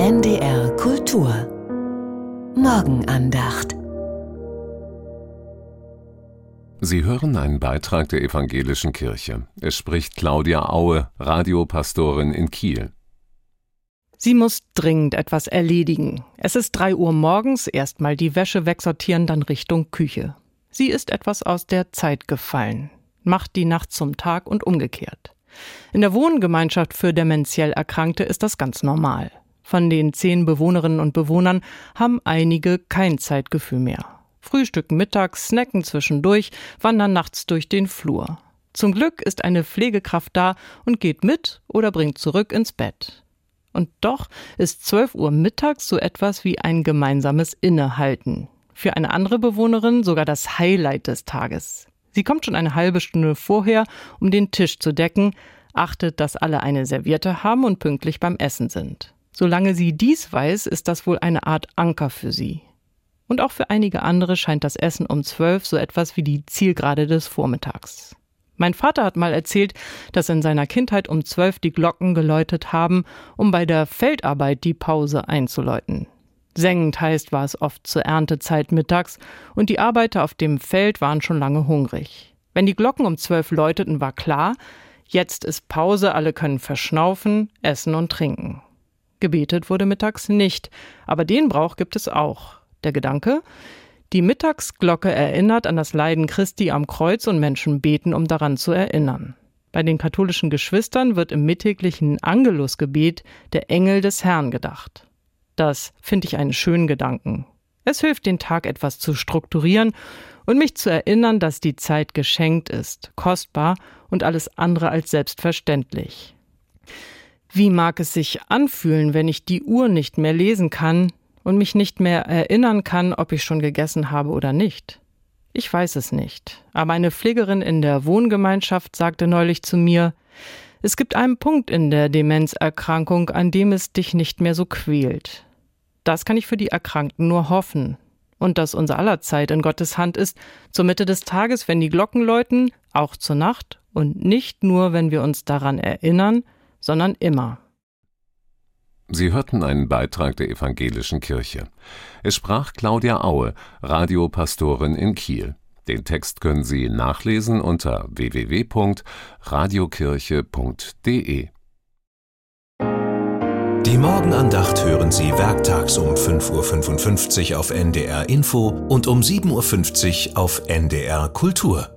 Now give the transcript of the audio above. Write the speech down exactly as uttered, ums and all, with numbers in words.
N D R Kultur Morgenandacht. Sie hören einen Beitrag der Evangelischen Kirche. Es spricht Claudia Aue, Radiopastorin in Kiel. Sie muss dringend etwas erledigen. Es ist drei Uhr morgens, erstmal die Wäsche wegsortieren, dann Richtung Küche. Sie ist etwas aus der Zeit gefallen, macht die Nacht zum Tag und umgekehrt. In der Wohngemeinschaft für dementiell Erkrankte ist das ganz normal. Von den zehn Bewohnerinnen und Bewohnern haben einige kein Zeitgefühl mehr. Frühstücken mittags, snacken zwischendurch, wandern nachts durch den Flur. Zum Glück ist eine Pflegekraft da und geht mit oder bringt zurück ins Bett. Und doch ist zwölf Uhr mittags so etwas wie ein gemeinsames Innehalten. Für eine andere Bewohnerin sogar das Highlight des Tages. Sie kommt schon eine halbe Stunde vorher, um den Tisch zu decken, achtet, dass alle eine Serviette haben und pünktlich beim Essen sind. Solange sie dies weiß, ist das wohl eine Art Anker für sie. Und auch für einige andere scheint das Essen um zwölf so etwas wie die Zielgerade des Vormittags. Mein Vater hat mal erzählt, dass in seiner Kindheit um zwölf die Glocken geläutet haben, um bei der Feldarbeit die Pause einzuläuten. Sengend heißt, war es oft zur Erntezeit mittags und die Arbeiter auf dem Feld waren schon lange hungrig. Wenn die Glocken um zwölf läuteten, war klar, jetzt ist Pause, alle können verschnaufen, essen und trinken. Gebetet wurde mittags nicht, aber den Brauch gibt es auch. Der Gedanke: Die Mittagsglocke erinnert an das Leiden Christi am Kreuz und Menschen beten, um daran zu erinnern. Bei den katholischen Geschwistern wird im mittäglichen Angelusgebet der Engel des Herrn gedacht. Das finde ich einen schönen Gedanken. Es hilft, den Tag etwas zu strukturieren und mich zu erinnern, dass die Zeit geschenkt ist, kostbar und alles andere als selbstverständlich. Wie mag es sich anfühlen, wenn ich die Uhr nicht mehr lesen kann und mich nicht mehr erinnern kann, ob ich schon gegessen habe oder nicht? Ich weiß es nicht. Aber eine Pflegerin in der Wohngemeinschaft sagte neulich zu mir: Es gibt einen Punkt in der Demenzerkrankung, an dem es dich nicht mehr so quält. Das kann ich für die Erkrankten nur hoffen. Und dass unser aller Zeit in Gottes Hand ist, zur Mitte des Tages, wenn die Glocken läuten, auch zur Nacht und nicht nur, wenn wir uns daran erinnern, sondern immer. Sie hörten einen Beitrag der Evangelischen Kirche. Es sprach Claudia Aue, Radiopastorin in Kiel. Den Text können Sie nachlesen unter w w w punkt radiokirche punkt d e. Die Morgenandacht hören Sie werktags um fünf Uhr fünfundfünfzig auf N D R Info und um sieben Uhr fünfzig auf N D R Kultur.